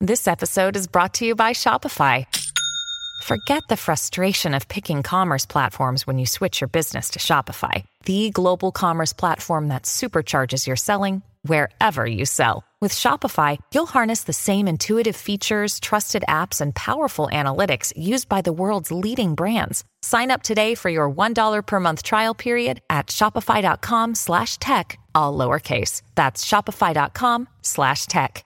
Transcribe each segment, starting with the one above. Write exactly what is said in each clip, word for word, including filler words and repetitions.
This episode is brought to you by Shopify. Forget the frustration of picking commerce platforms when you switch your business to Shopify, the global commerce platform that supercharges your selling wherever you sell. With Shopify, you'll harness the same intuitive features, trusted apps, and powerful analytics used by the world's leading brands. Sign up today for your one dollar per month trial period at shopify.com slash tech, all lowercase. That's shopify.com slash tech.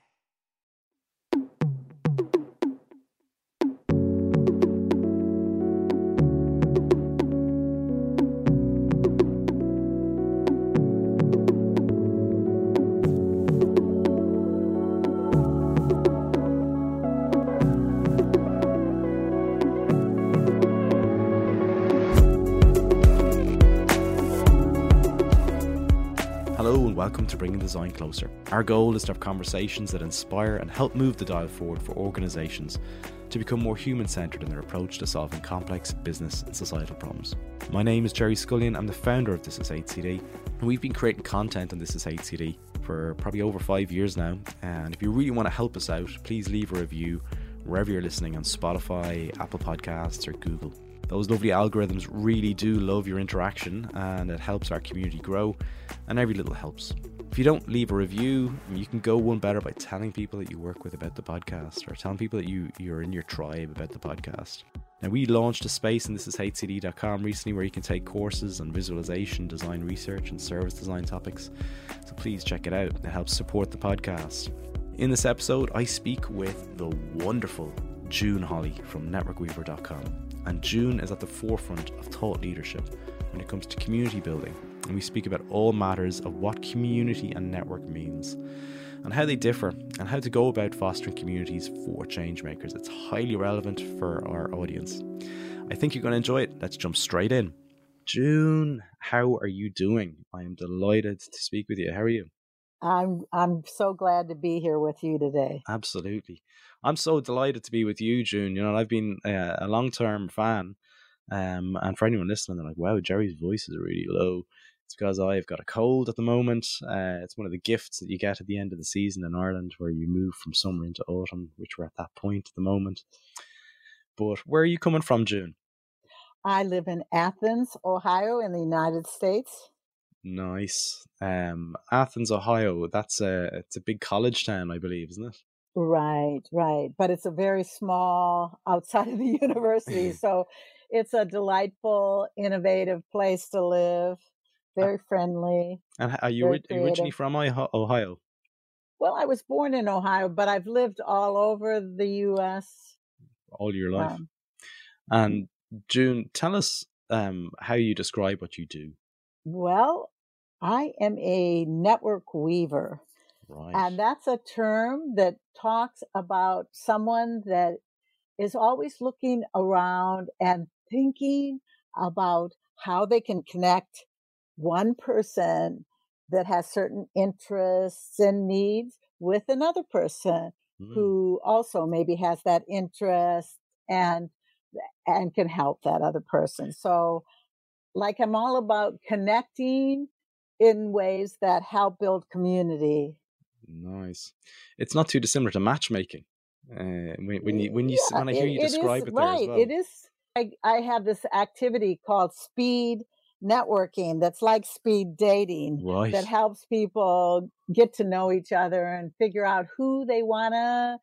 Welcome to Bringing Design Closer. Our goal is to have conversations that inspire and help move the dial forward for organisations to become more human-centred in their approach to solving complex business and societal problems. My name is Jerry Scullion. I'm the founder of This Is H C D, and we've been creating content on This Is H C D for probably over five years now. And if you really want to help us out, please leave a review wherever you're listening on Spotify, Apple Podcasts, or Google. Those lovely algorithms really do love your interaction, and it helps our community grow, and every little helps. If you don't leave a review, you can go one better by telling people that you work with about the podcast, or telling people that you, you're in your tribe about the podcast. Now, we launched a space in this is h c d dot com recently where you can take courses on visualization, design research, and service design topics. So please check it out. It helps support the podcast. In this episode, I speak with the wonderful June Holly from network weaver dot com. And June is at the forefront of thought leadership when it comes to community building. And we speak about all matters of what community and network means, and how they differ, and how to go about fostering communities for change makers. It's highly relevant for our audience. I think you're going to enjoy it. Let's jump straight in. June, how are you doing? I am delighted to speak with you. How are you? I'm I'm so glad to be here with you today. Absolutely. I'm so delighted to be with you, June. You know, I've been uh, a long-term fan, um, and for anyone listening, they're like, wow, Jerry's voice is really low. It's because I've got a cold at the moment. Uh, it's one of the gifts that you get at the end of the season in Ireland, where you move from summer into autumn, which we're at that point at the moment. But where are you coming from, June? I live in Athens, Ohio, in the United States. Nice. Um, Athens, Ohio. That's a it's a big college town, I believe, isn't it? Right, right. But it's a very small outside of the university. So it's a delightful, innovative place to live. Very friendly. And are you, are you originally from Ohio? Well, I was born in Ohio, but I've lived all over the U S all your life. Um, and June, tell us um, how you describe what you do. Well, I am a network weaver. Right. And that's a term that talks about someone that is always looking around and thinking about how they can connect one person that has certain interests and needs with another person mm. who also maybe has that interest and and can help that other person. So, like, I'm all about connecting in ways that help build community. Nice. It's not too dissimilar to matchmaking. Uh, when, when you when you yeah, when I hear it, you describe it, it there right. as well. It is. I, I have this activity called speed networking that's like speed dating, right. that helps people get to know each other and figure out who they want to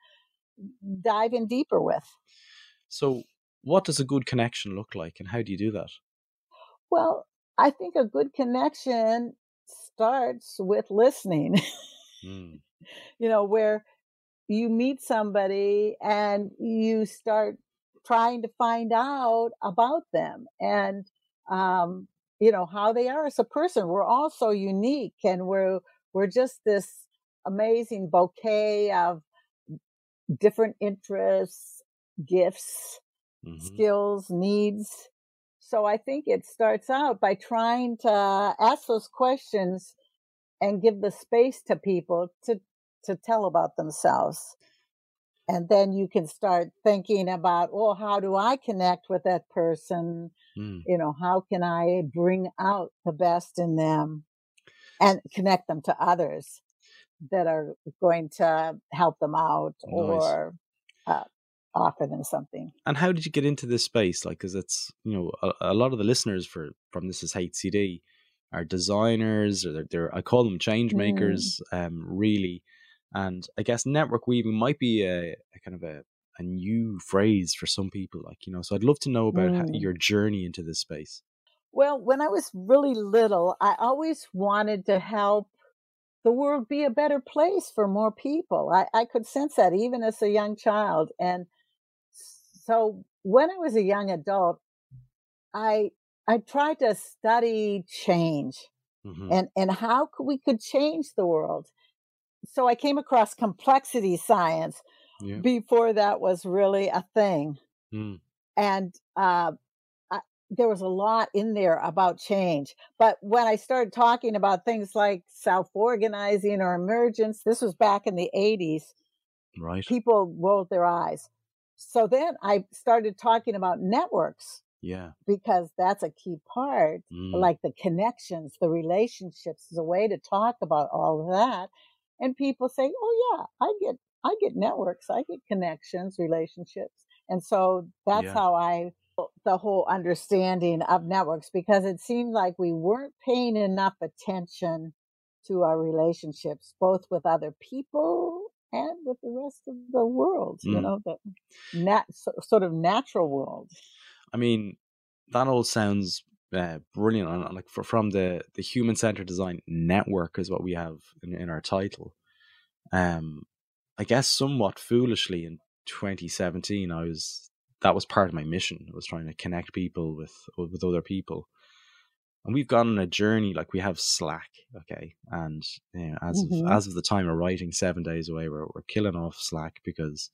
dive in deeper with. So what does a good connection look like, and how do you do that? Well, I think a good connection starts with listening. mm. You know, where you meet somebody and you start trying to find out about them and um you know, how they are as a person. We're all so unique, and we're we're just this amazing bouquet of different interests, gifts, mm-hmm. skills, needs. So I think it starts out by trying to ask those questions and give the space to people to to tell about themselves. And then you can start thinking about, well, how do I connect with that person? Mm. You know, how can I bring out the best in them and connect them to others? that are going to help them out Nice. or uh, offer them something. And how did you get into this space? Like, because it's, you know, a, a lot of the listeners for from This Is H C D are designers, or they're, they're I call them change makers, mm. um, really. And I guess network weaving might be a, a kind of a, a new phrase for some people, like, you know, so I'd love to know about mm. how, your journey into this space. Well, when I was really little, I always wanted to help the world be a better place for more people. I, I could sense that even as a young child. And so when I was a young adult, I I tried to study change mm-hmm. and, and how could we could change the world. So I came across complexity science yeah. before that was really a thing. Mm. And uh, I, there was a lot in there about change. But when I started talking about things like self-organizing or emergence, this was back in the eighties, right? People rolled their eyes. So then I started talking about networks. Yeah. Because that's a key part, mm. like the connections, the relationships is a way to talk about all of that. And people say, oh yeah, I get, I get networks, I get connections, relationships. And so that's yeah. how I, the whole understanding of networks, because it seemed like we weren't paying enough attention to our relationships, both with other people and with the rest of the world, mm. you know, the nat- sort of natural world. I mean, that all sounds uh, brilliant. Like for, from the, the human-centered design network is what we have in, in our title. Um, I guess somewhat foolishly in twenty seventeen, I was that was part of my mission. I was trying to connect people with with other people, and we've gone on a journey. Like we have Slack, okay, and you know, as mm-hmm. of as of the time of writing, seven days away, we're we're killing off Slack because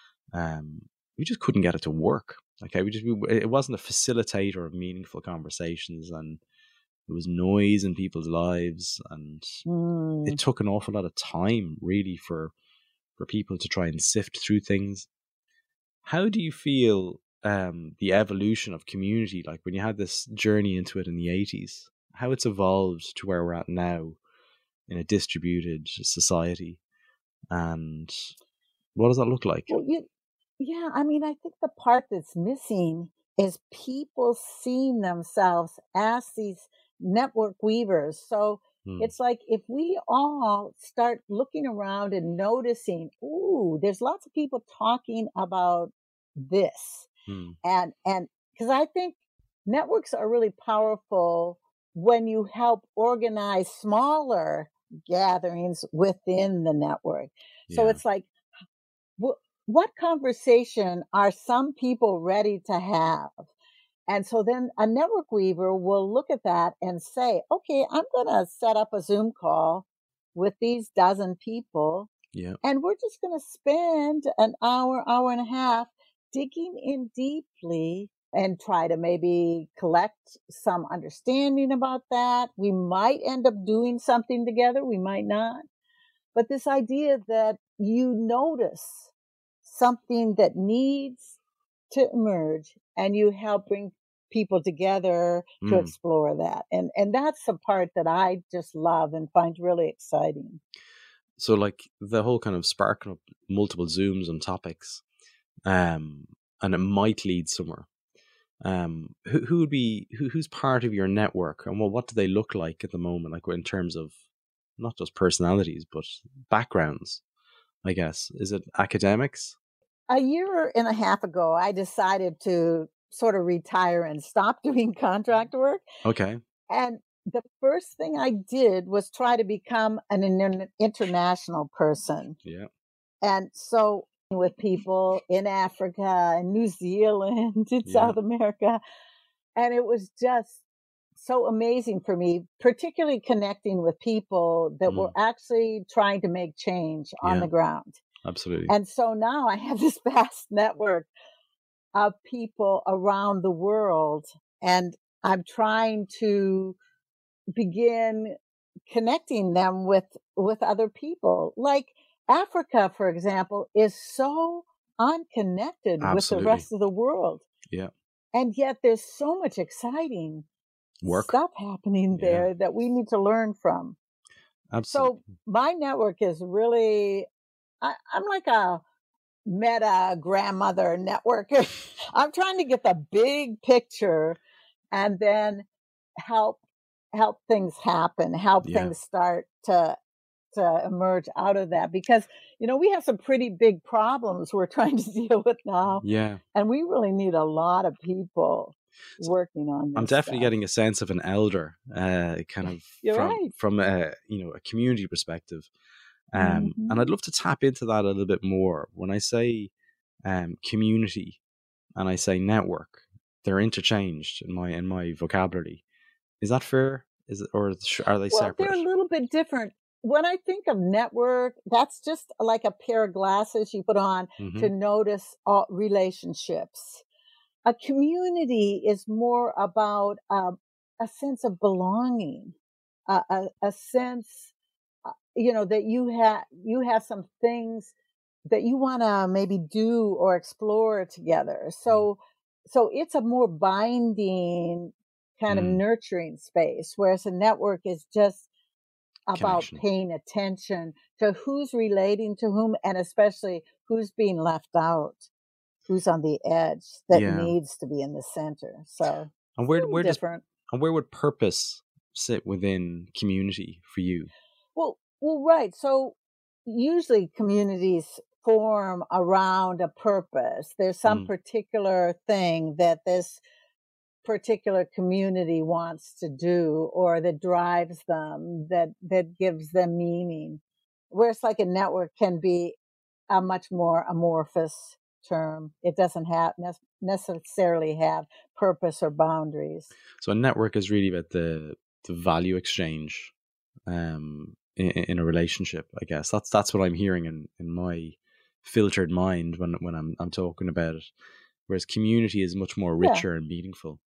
um we just couldn't get it to work. Okay, we just we, it wasn't a facilitator of meaningful conversations, and there was noise in people's lives, and mm. it took an awful lot of time, really, for for people to try and sift through things. How do you feel um, the evolution of community, like when you had this journey into it in the eighties, how it's evolved to where we're at now in a distributed society, and what does that look like? Well, you, yeah, I mean, I think the part that's missing is people seeing themselves as these network weavers. So hmm. it's like if we all start looking around and noticing, ooh, there's lots of people talking about this. Hmm. And, and because I think networks are really powerful when you help organize smaller gatherings within the network. So yeah. it's like, wh- what conversation are some people ready to have? And so then a network weaver will look at that and say, okay, I'm going to set up a Zoom call with these dozen people. Yeah. And we're just going to spend an hour, hour and a half digging in deeply and try to maybe collect some understanding about that. We might end up doing something together. We might not. But this idea that you notice something that needs to emerge and you help bring people together to mm. explore that. And and that's the part that I just love and find really exciting. So like the whole kind of sparking up multiple Zooms on topics, um, and it might lead somewhere. Um, who who would be who who's part of your network, and what what do they look like at the moment, like in terms of not just personalities but backgrounds, I guess? Is it academics? A year and a half ago, I decided to sort of retire and stop doing contract work. Okay. And the first thing I did was try to become an inter- international person. Yeah. And so with people in Africa and New Zealand and yeah. South America. And it was just so amazing for me, particularly connecting with people that mm. were actually trying to make change on yeah. the ground. Absolutely. And so now I have this vast network of people around the world, and I'm trying to begin connecting them with, with other people. Like Africa, for example, is so unconnected Absolutely. with the rest of the world. Yeah. And yet there's so much exciting Work. stuff happening there yeah. that we need to learn from. Absolutely. So my network is really, I, I'm like a meta grandmother networker. I'm trying to get the big picture and then help help things happen, help Yeah. things start to to emerge out of that, because you know we have some pretty big problems we're trying to deal with now, Yeah. and we really need a lot of people So working on I'm this definitely stuff. getting a sense of an elder, uh, kind of You're from right. from a you know a community perspective, um, Mhm. and I'd love to tap into that a little bit more. When I say um, community and I say network, they're interchanged in my in my vocabulary. Is that fair? Is it, or sh- are they Well, they're separate? a little bit different. When I think of network, that's just like a pair of glasses you put on Mm-hmm. to notice all relationships. A community is more about um, a sense of belonging, a, a, a sense, uh, you know, that you have you have some things that you want to maybe do or explore together. So, so it's a more binding kind of Mm. nurturing space, whereas a network is just about Connection. paying attention to who's relating to whom, and especially who's being left out, who's on the edge that Yeah. needs to be in the center. So And it's a where little where does different. and where would purpose sit within community for you? Well, well, right. So usually communities form around a purpose. There's some Mm. particular thing that this particular community wants to do or that drives them, that that gives them meaning. Whereas like a network can be a much more amorphous term. It doesn't have ne- necessarily have purpose or boundaries. So a network is really about the the value exchange, um, in, in a relationship. I guess that's that's what I'm hearing in, in my filtered mind when when I'm I'm talking about it. Whereas community is much more Yeah, richer and meaningful.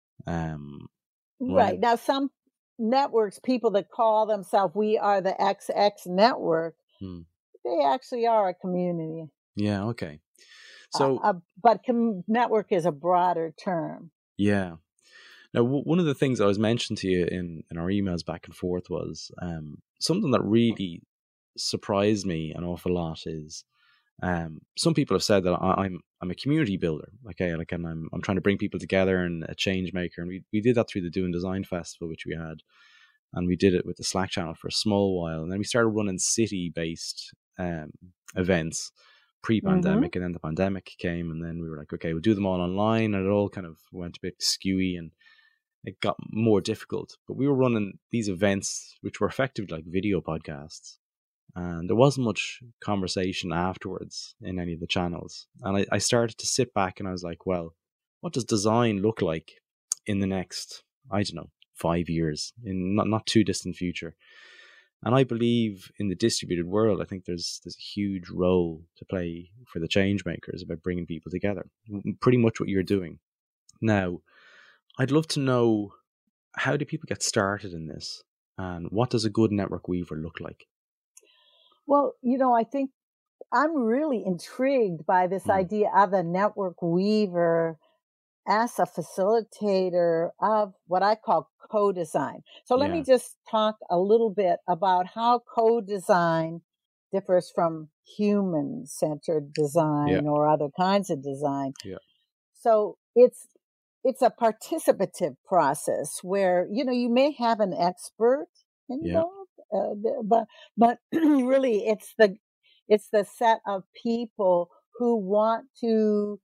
Um, right. right. Now, some networks, people that call themselves, we are the X X network, Hmm. they actually are a community. Yeah. Okay. Uh, So uh, but com- network is a broader term. yeah. Now, w- one of the things I was mentioned to you in, in our emails back and forth was um, something that really surprised me an awful lot is um, some people have said that I, I'm I'm a community builder, okay, like and I'm I'm trying to bring people together and a change maker, and we, we did that through the Doing Design Festival, which we had, and we did it with the Slack channel for a small while, and then we started running city based um, events Mm-hmm. pre-pandemic, and then the pandemic came, and then we were like, okay, we'll do them all online, and it all kind of went a bit skewy and it got more difficult. But we were running these events, which were effectively like video podcasts, and there wasn't much conversation afterwards in any of the channels. And I, I started to sit back and I was like, well, what does design look like in the next, I don't know, five years, in not, not too distant future? And I believe in the distributed world, I think there's there's a huge role to play for the change makers about bringing people together. Pretty much what you're doing. Now, I'd love to know, how do people get started in this? And what does a good network weaver look like? Well, you know, I think I'm really intrigued by this Mm. idea of a network weaver as a facilitator of what I call co-design. So let me Yeah. just talk a little bit about how co-design differs from human-centered Yeah. design or other kinds of design. Yeah. So it's it's a participative process where you know you may have an expert Yeah. involved, uh, th- but but really it's the it's the set of people who want to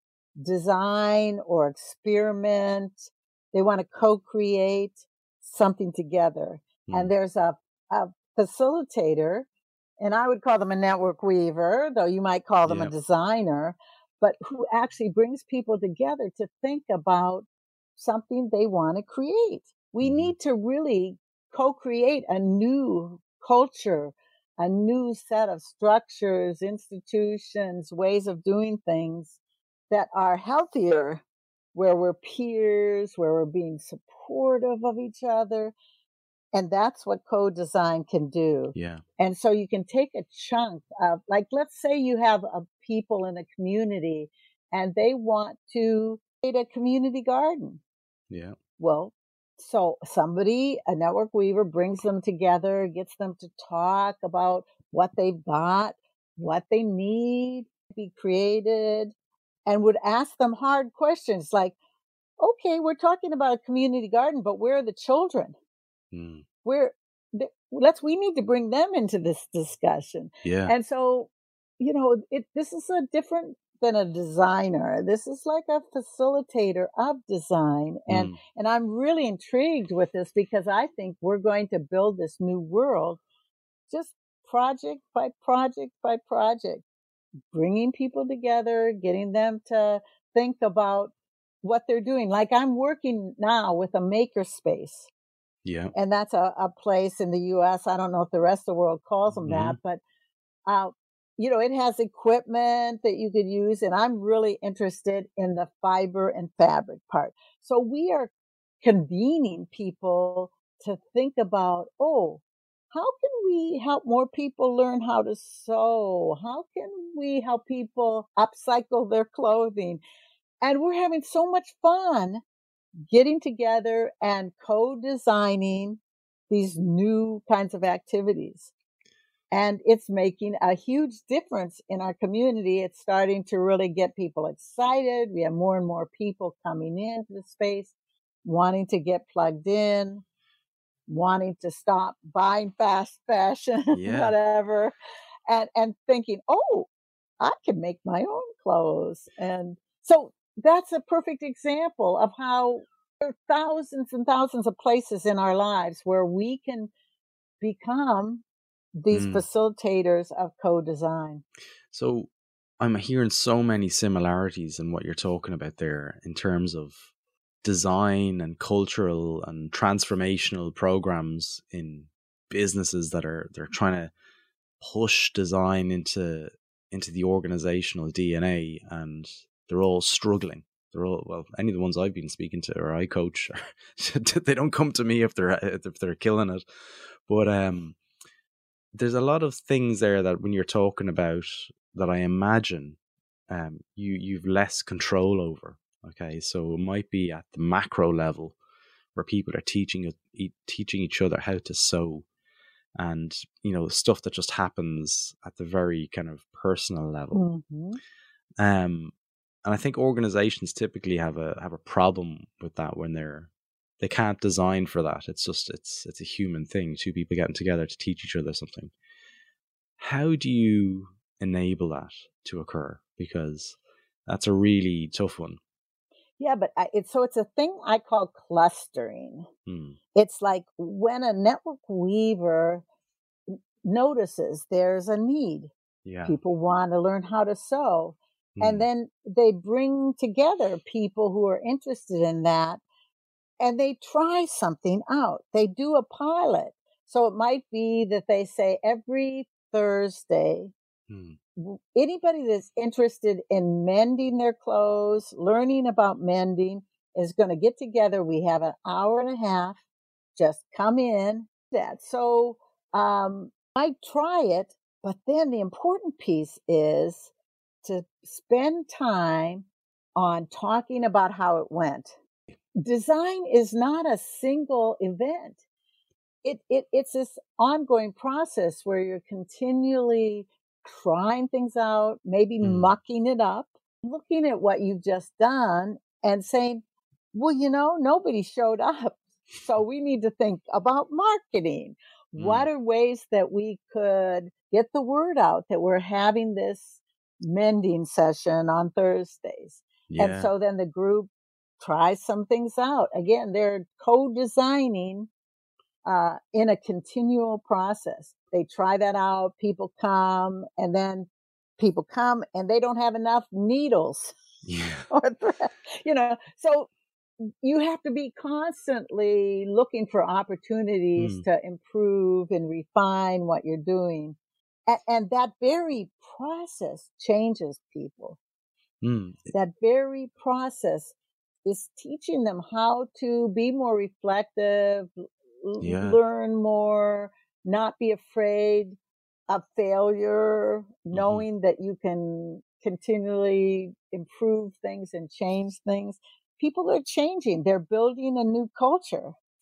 design or experiment. They want to co-create something together, and Mm. there's a, a facilitator, and I would call them a network weaver, though you might call them a Yeah. designer, but who actually brings people together to think about something they want to create. We Mhm. need to really co-create a new culture, a new set of structures, institutions, ways of doing things that are healthier, where we're peers, where we're being supportive of each other. And that's what co-design can do. Yeah. And so you can take a chunk of, like, let's say you have a people in a community and they want to create a community garden. Yeah. Well, So somebody, a network weaver, brings them together, gets them to talk about what they've got, what they need to be created, and would ask them hard questions like, okay, we're talking about a community garden, but where are the children? Mm. Where let's we need to bring them into this discussion. Yeah. And so, you know, it this is a different than a designer. This is like a facilitator of design. And Mm. and I'm really intrigued with this because I think we're going to build this new world just project by project by project, bringing people together, getting them to think about what they're doing. Like I'm working now with a makerspace. Yeah. And that's a, a place in the U S. I don't know if the rest of the world calls them Mm-hmm. that, but, uh, you know, it has equipment that you could use. And I'm really interested in the fiber and fabric part. So we are convening people to think about, oh, how can we help more people learn how to sew? How can we help people upcycle their clothing? And we're having so much fun getting together and co-designing these new kinds of activities. And it's making a huge difference in our community. It's starting to really get people excited. We have more and more people coming into the space, wanting to get plugged in, wanting to stop buying fast fashion, Yeah. whatever, and, and thinking, oh, I can make my own clothes. And so that's a perfect example of how there are thousands and thousands of places in our lives where we can become these Mm. facilitators of co-design. So I'm hearing so many similarities in what you're talking about there in terms of design and cultural and transformational programs in businesses that are they're trying to push design into into the organizational D N A, and they're all struggling. They're all, well, any of the ones I've been speaking to or I coach, they don't come to me if they're if they're killing it. But um, there's a lot of things there that when you're talking about that I imagine um, you you've less control over. Okay, so it might be at the macro level where people are teaching teaching each other how to sew, and you know stuff that just happens at the very kind of personal level. Mm-hmm. Um, and I think organizations typically have a have a problem with that when they're they can't design for that. It's just it's it's a human thing. Two people getting together to teach each other something. How do you enable that to occur? Because that's a really tough one. Yeah, but I, it's so it's a thing I call clustering. Hmm. It's like when a network weaver notices there's a need. Yeah. People want to learn how to sew. Hmm. And then they bring together people who are interested in that and they try something out. They do a pilot. So it might be that they say every Thursday, Hmm. anybody that's interested in mending their clothes, learning about mending, is going to get together. We have an hour and a half. Just come in. That so um, I try it, but then the important piece is to spend time on talking about how it went. Design is not a single event. It, it it's this ongoing process where you're continually trying things out, maybe Mm. mucking it up, looking at what you've just done and saying, well, you know, nobody showed up. So we need to think about marketing. Mm. What are ways that we could get the word out that we're having this mending session on Thursdays? Yeah. And so then the group tries some things out. Again, they're co-designing uh, in a continual process. They try that out. People come, and then people come, and they don't have enough needles Yeah. or thread, you know. So you have to be constantly looking for opportunities Mm. to improve and refine what you're doing, and, and that very process changes people. Mm. That very process is teaching them how to be more reflective, l- Yeah. learn more, not be afraid of failure, knowing that you can continually improve things and change things. People are changing. They're building a new culture.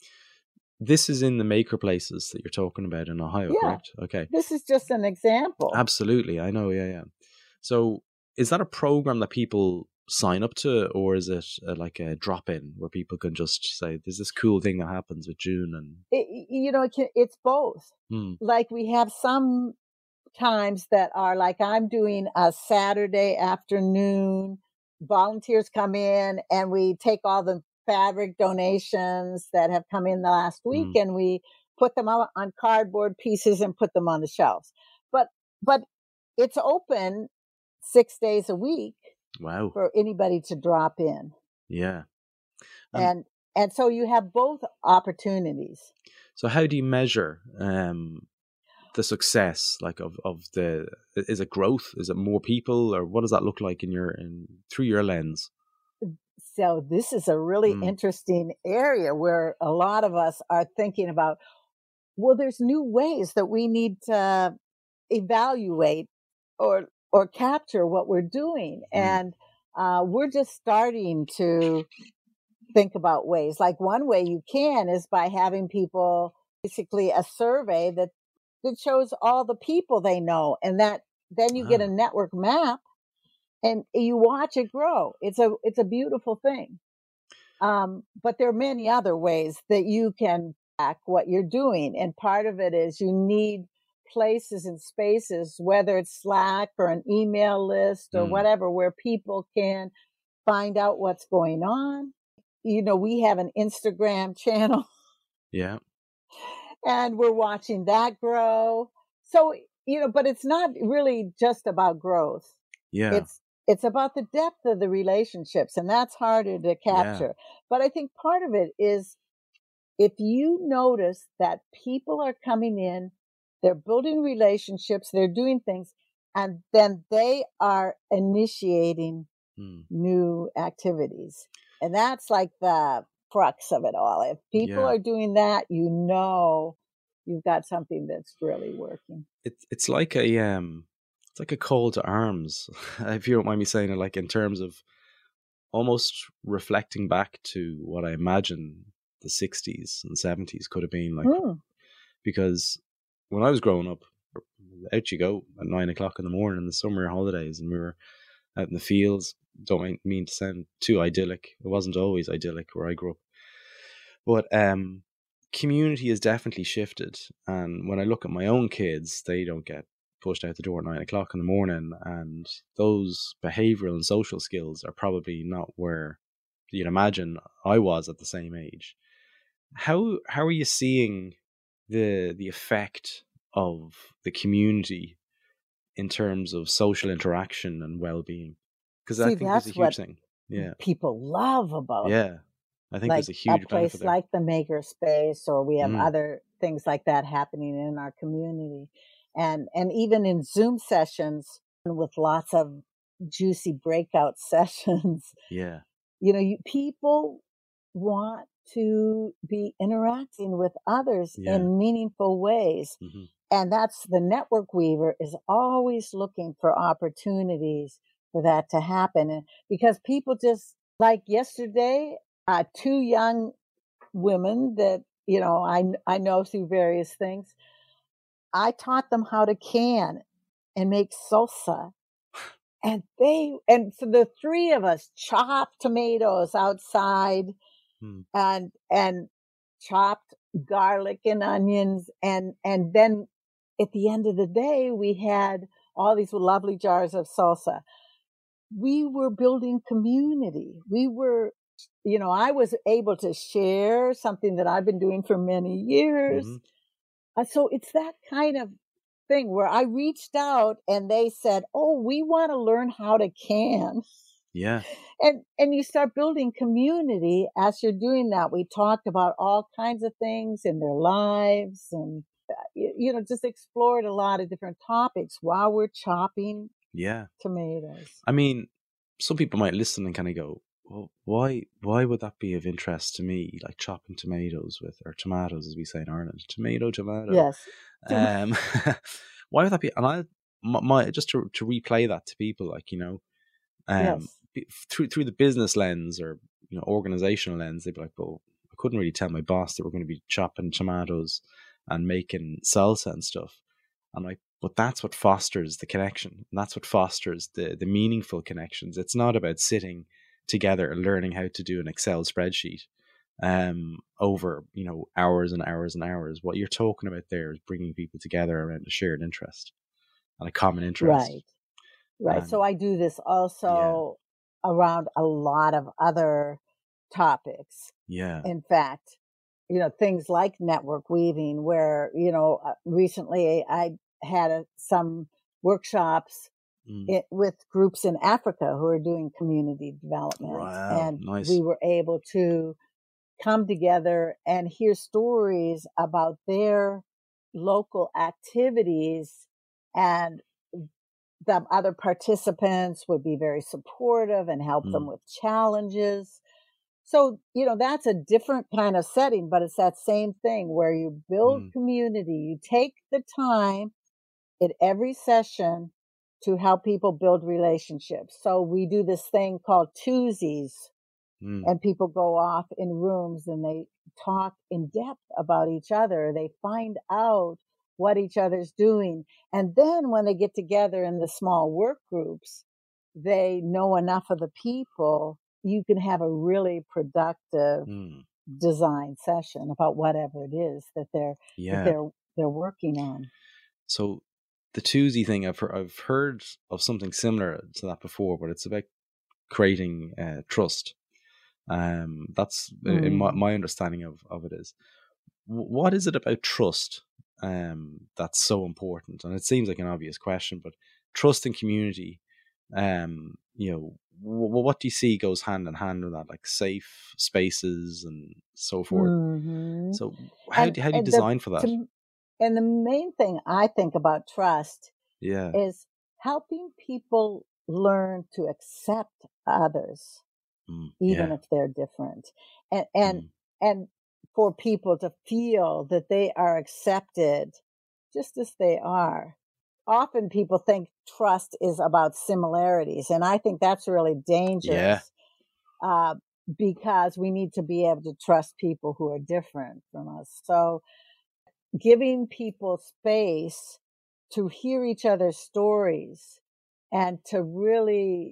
this is in the maker places that you're talking about in Ohio, Yeah. correct? Okay. This is just an example. Absolutely. I know. Yeah, yeah. So is that a program that people sign up to, or is it uh, like a drop-in where people can just say, there's this cool thing that happens with June? And It, you know, it can, it's both. Hmm. Like we have some times that are like, I'm doing a Saturday afternoon, volunteers come in and we take all the fabric donations that have come in the last week Mm. and we put them out on cardboard pieces and put them on the shelves. But, but it's open six days a week. Wow. For anybody to drop in. Yeah. Um, and, and so you have both opportunities. So how do you measure, um, the success, like of, of the, is it growth? Is it more people, or what does that look like in your, in through your lens? So this is a really Mm. interesting area where a lot of us are thinking about, well, there's new ways that we need to evaluate or, or capture what we're doing. Mm. And, uh, we're just starting to think about ways. Like one way you can is by having people basically a survey that that shows all the people they know, and that then you Ah. get a network map and you watch it grow. It's a it's a beautiful thing. Um, but there are many other ways that you can track what you're doing, and part of it is you need places and spaces, whether it's Slack or an email list or Mm. whatever, where people can find out what's going on. You know, we have an Instagram channel. Yeah. And we're watching that grow. So, you know, but it's not really just about growth. Yeah. It's, it's about the depth of the relationships, and that's harder to capture. Yeah. But I think part of it is if you notice that people are coming in, they're building relationships, they're doing things, and then they are initiating Mm. new activities. And that's like the crux of it all. If people Yeah. are doing that, you know, you've got something that's really working. It's it's like a um, it's like a call to arms, if you don't mind me saying it. Like in terms of almost reflecting back to what I imagine the sixties and seventies could have been like, Hmm. because when I was growing up, out you go at nine o'clock in the morning in the summer holidays, and we were out in the fields. Don't mean to sound too idyllic. It wasn't always idyllic where I grew up. But um, community has definitely shifted. And when I look at my own kids, they don't get pushed out the door at nine o'clock in the morning. And those behavioral and social skills are probably not where you'd imagine I was at the same age. How how are you seeing the the effect of the community in terms of social interaction and well-being? Because I See, think there's a that's huge what thing. Yeah. people love about Yeah. I think like there's a a huge place benefit there. like the Maker Space, or we have Mm. other things like that happening in our community. And and even in Zoom sessions with lots of juicy breakout sessions, Yeah. you know, you people want to be interacting with others Yeah. in meaningful ways. hmm And that's the network weaver is always looking for opportunities for that to happen. And because people just like yesterday, uh, two young women that, you know, I, I know through various things, I taught them how to can and make salsa. And they, and so the three of us chopped tomatoes outside Mm. and, and chopped garlic and onions. And, and then at the end of the day, we had all these lovely jars of salsa. We were building community. We were, you know, I was able to share something that I've been doing for many years. hmm Uh, so it's that kind of thing where I reached out and they said, "Oh, we want to learn how to can." Yeah. And and you start building community as you're doing that. We talked about all kinds of things in their lives, and uh, you, you know, just explored a lot of different topics while we're chopping Yeah. tomatoes. I mean, some people might listen and kind of go, well, why why would that be of interest to me? Like chopping tomatoes with, or tomatoes as we say in Ireland, tomato, tomato. Yes. Um, why would that be? And I, my, my just to to replay that to people, like, you know, um, Yes. be- through through the business lens or, you know, organizational lens, they'd be like, well, couldn't really tell my boss that we're going to be chopping tomatoes and making salsa and stuff. I'm like, but that's what fosters the connection. And that's what fosters the, the meaningful connections. It's not about sitting together and learning how to do an Excel spreadsheet um, over, you know, hours and hours and hours. What you're talking about there is bringing people together around a shared interest and a common interest. Right. Right. Um, so I do this also yeah. around a lot of other topics. Yeah. In fact, you know, things like network weaving, where, you know, uh, recently I had a, some workshops mm. it, with groups in Africa who are doing community development. Wow, and nice. We were able to come together and hear stories about their local activities, and the other participants would be very supportive and help mm. them with challenges. So, you know, that's a different kind of setting, but it's that same thing where you build mm. community. You take the time at every session to help people build relationships. So we do this thing called twosies, mm. and people go off in rooms and they talk in depth about each other. They find out what each other's doing. And then when they get together in the small work groups, they know enough of the people. You can have a really productive mm. design session about whatever it is that they're yeah. that they're they're working on. So the twosie thing, I've heard, I've heard of something similar to that before, but it's about creating uh, trust. Um, that's mm. in my, my understanding of, of it is. What is it about trust um, that's so important? And it seems like an obvious question, but trust and community, um, you know, w- what do you see goes hand in hand with that, like safe spaces and so forth? Mm-hmm. So how, and, do, how do you design the, for that? To, and the main thing I think about trust yeah. is helping people learn to accept others, mm, even yeah. if they're different. And, and, mm. and, for people to feel that they are accepted just as they are. Often people think trust is about similarities, and I think that's really dangerous yeah. uh, because we need to be able to trust people who are different from us. So giving people space to hear each other's stories and to really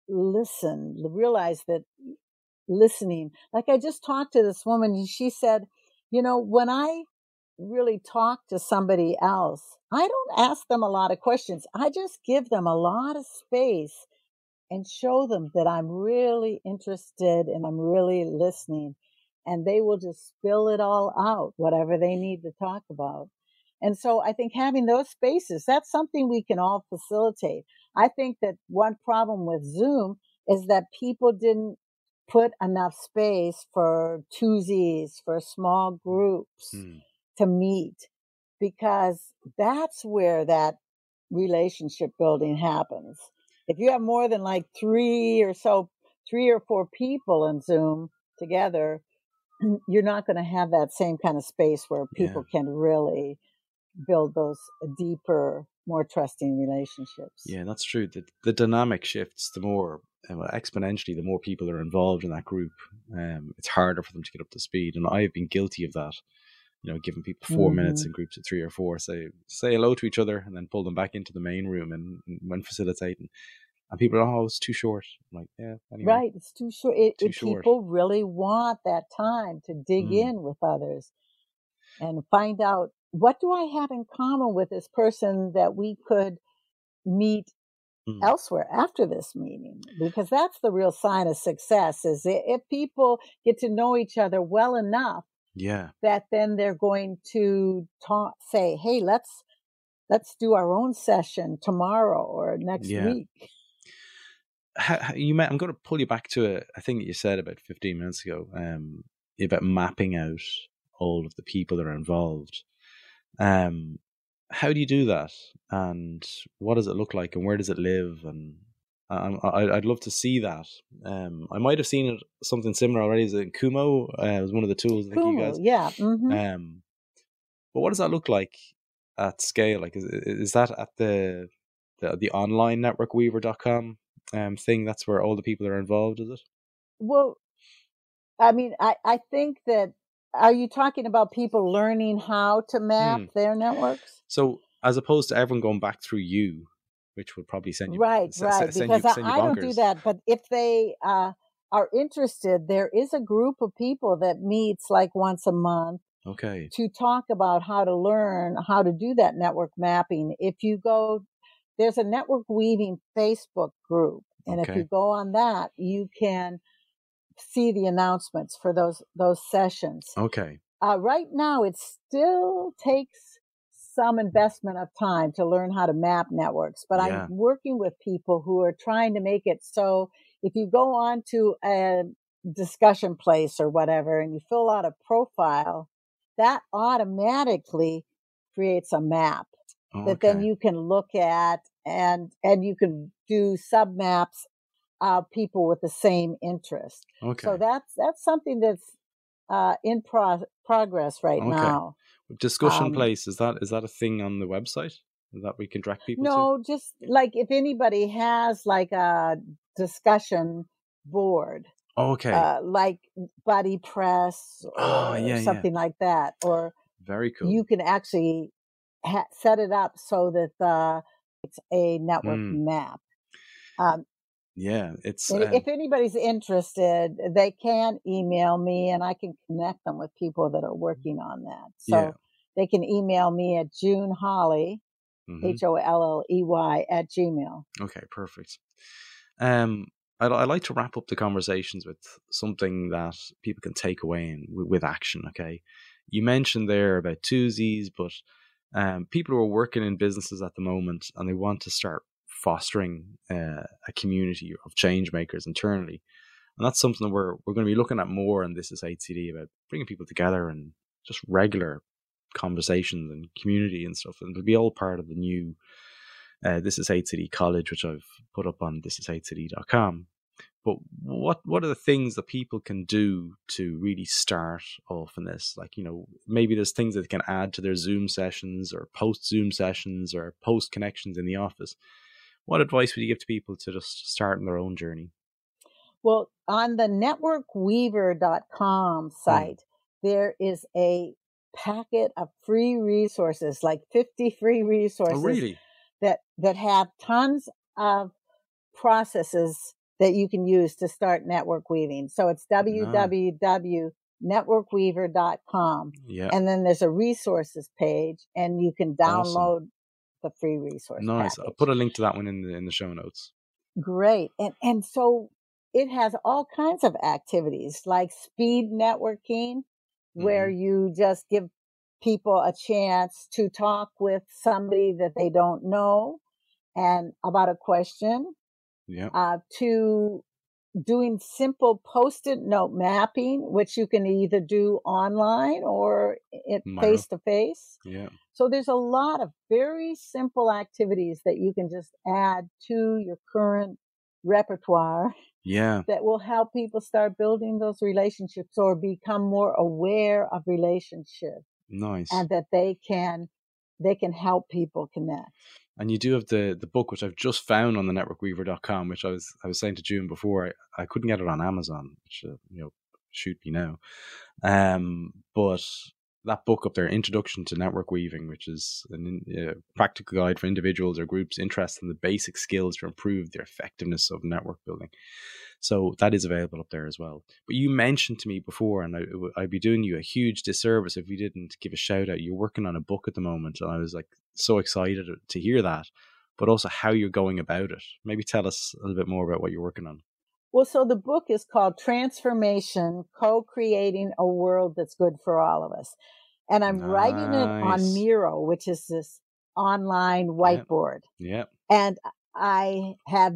listen, realize that listening. Like I just talked to this woman and she said, you know, when I really talk to somebody else, I don't ask them a lot of questions. I just give them a lot of space and show them that I'm really interested and I'm really listening. And they will just spill it all out, whatever they need to talk about. And so I think having those spaces, that's something we can all facilitate. I think that one problem with Zoom is that people didn't put enough space for twosies, for small groups hmm. to meet, because that's where that relationship building happens. If you have more than like three or so, three or four people in Zoom together, you're not going to have that same kind of space where people yeah. can really build those deeper, more trusting relationships. Yeah, that's true. The, the dynamic shifts the more well, exponentially, the more people are involved in that group. Um, it's harder for them to get up to speed. And I've been guilty of that. You know, giving people four mm-hmm. minutes in groups of three or four, say say hello to each other and then pull them back into the main room and, and when facilitating. And people are, oh, it's too short. I'm like, yeah, anyway. Right, it's too short. It, too it, short. People really want that time to dig mm. in with others and find out, what do I have in common with this person that we could meet mm. elsewhere after this meeting? Because that's the real sign of success, is if people get to know each other well enough yeah. that then they're going to talk, say, hey, let's let's do our own session tomorrow or next yeah. week. How, how, you met, I'm going to pull you back to a, a thing that you said about fifteen minutes ago, um, about mapping out all of the people that are involved. Um, how do you do that? And what does it look like? And where does it live? And I, I, I'd love to see that. Um, I might have seen it, something similar already. Is it Kumo? Uh, it was one of the tools, I think, Kumo, you guys. yeah. Mm-hmm. Um, but what does that look like at scale? Like, is is that at the the, the online network weaver dot com um thing? That's where all the people are involved, is it? Well, I mean, I, I think that, are you talking about people learning how to map Hmm. their networks? So as opposed to everyone going back through you, which would probably send you Right, s- s- right. send you Because I, send you I don't do bonkers. that. But if they uh, are interested, there is a group of people that meets like once a month Okay. to talk about how to learn how to do that network mapping. If you go, there's a network weaving Facebook group. And if Okay. you go on that, you can see the announcements for those those sessions. Okay. Uh, right now, it still takes some investment of time to learn how to map networks, but I'm Yeah. working with people who are trying to make it so if you go on to a discussion place or whatever and you fill out a profile, that automatically creates a map that then Okay. you can look at and and you can do submaps of people with the same interest. Okay. So that's that's something that's uh, in pro- progress right Okay. now. Discussion Um, place, is that is that a thing on the website that we can direct people to? no, just like if anybody has like a discussion board, Okay. uh, like Buddy Press Oh, or yeah, yeah. something like that, or Very cool. you can actually ha- set it up so that uh, it's a network Mm. map. Um, Yeah, it's and um, if anybody's interested, they can email me and I can connect them with people that are working on that. So yeah. they can email me at June Holley, hmm H O L L E Y at Gmail. Okay, perfect. Um, I'd, I'd like to wrap up the conversations with something that people can take away and with, with action. Okay, you mentioned there about twosies, but um, people who are working in businesses at the moment and they want to start fostering uh, a community of change makers internally, and that's something that we're we're going to be looking at more in This Is H C D, about bringing people together and just regular conversations and community and stuff, and it'll be all part of the new uh, This Is H C D College, which I've put up on this is h c d dot com. But what what are the things that people can do to really start off in this? Like, you know, maybe there's things that they can add to their Zoom sessions or post Zoom sessions or post connections in the office. What advice would you give to people to just start in their own journey? Well, on the network weaver dot com site, mm. there is a packet of free resources, like fifty free resources. Oh, really? That, that have tons of processes that you can use to start network weaving. So it's w w w dot network weaver dot com. Yeah. And then there's a resources page and you can download awesome. the free resource Nice. package. I'll put a link to that one in the, in the show notes. Great. And, and so it has all kinds of activities like speed networking, where mm-hmm. you just give people a chance to talk with somebody that they don't know and about a question. Yeah. Uh, to doing simple post-it note mapping, which you can either do online or face to face. Yeah. So there's a lot of very simple activities that you can just add to your current repertoire. Yeah. That will help people start building those relationships or become more aware of relationships. Nice. And that they can they can help people connect. And you do have the, the book, which I've just found on the network weaver dot com, which I was I was saying to June before, I, I couldn't get it on Amazon, which, uh, you know, shoot me now. Um, but that book up there, Introduction to Network Weaving, which is a uh, practical guide for individuals or groups interested in the basic skills to improve the effectiveness of network building. So that is available up there as well. But you mentioned to me before, and I, I'd be doing you a huge disservice if we didn't give a shout out. You're working on a book at the moment, and I was like so excited to hear that, but also how you're going about it. Maybe tell us a little bit more about what you're working on. Well, so the book is called Transformation, Co-Creating a World That's Good for All of Us. And I'm nice. writing it on Miro, which is this online whiteboard. Yeah. Yep. And I have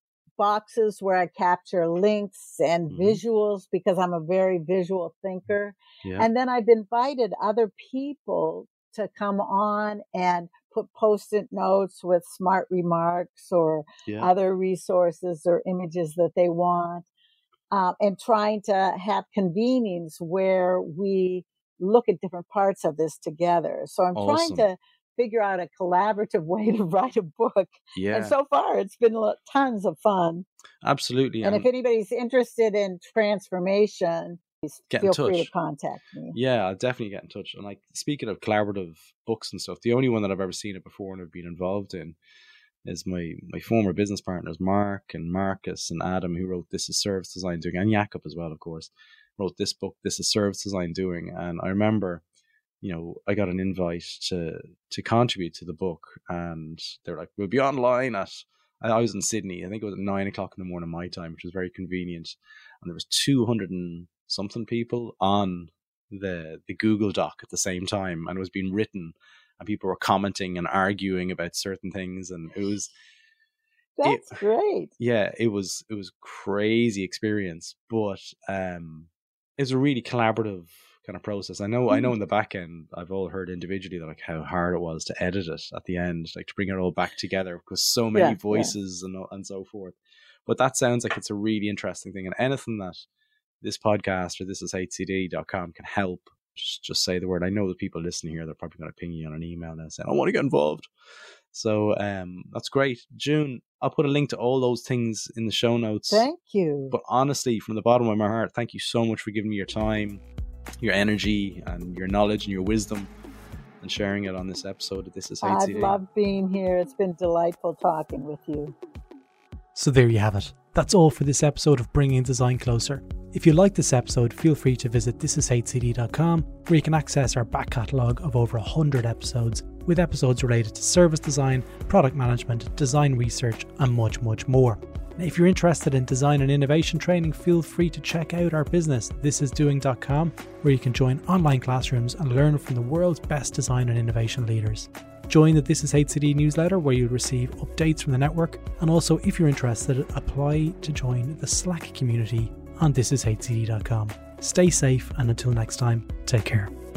boxes where I capture links and mm-hmm. visuals because I'm a very visual thinker. Yeah. And then I've invited other people to come on and put post-it notes with smart remarks or yeah. other resources or images that they want, uh, and trying to have convenings where we look at different parts of this together. So I'm awesome. trying to figure out a collaborative way to write a book. Yeah. And so far, it's been tons of fun. Absolutely. And, and if anybody's interested in transformation, get feel in touch. free to contact me. Yeah, I'll definitely get in touch. And like, speaking of collaborative books and stuff, the only one that I've ever seen it before and have been involved in is my my former business partners, Mark and Marcus and Adam, who wrote This Is Service Design Doing, and Jakob as well, of course, wrote this book, This Is Service Design Doing. And I remember, you know, I got an invite to to contribute to the book, and they were like, we'll be online at, I was in Sydney, I think it was at nine o'clock in the morning my time, which was very convenient. And there was two hundred and something people on the the Google Doc at the same time, and it was being written, and people were commenting and arguing about certain things, and it was that's it, great. Yeah, it was it was crazy experience, but um, it was a really collaborative kind of process. I know mm. I know in the back end, I've all heard individually that like how hard it was to edit it at the end, like to bring it all back together because so many yeah, voices yeah. and and so forth. But that sounds like it's a really interesting thing, and anything that this podcast or this is H C D dot com can help. Just just say the word. I know the people listening here, they're probably going to ping you on an email and say, I want to get involved. So um, that's great. June, I'll put a link to all those things in the show notes. Thank you. But honestly, from the bottom of my heart, thank you so much for giving me your time, your energy, and your knowledge and your wisdom, and sharing it on this episode of This Is H C D. I've loved being here. It's been delightful talking with you. So there you have it. That's all for this episode of Bringing Design Closer. If you like this episode, feel free to visit this is H C D dot com, where you can access our back catalogue of over one hundred episodes, with episodes related to service design, product management, design research, and much, much more. Now, if you're interested in design and innovation training, feel free to check out our business, this is doing dot com, where you can join online classrooms and learn from the world's best design and innovation leaders. Join the This Is H C D newsletter, where you'll receive updates from the network, and also, if you're interested, apply to join the Slack community on this is H C D dot com. Stay safe, and until next time, take care.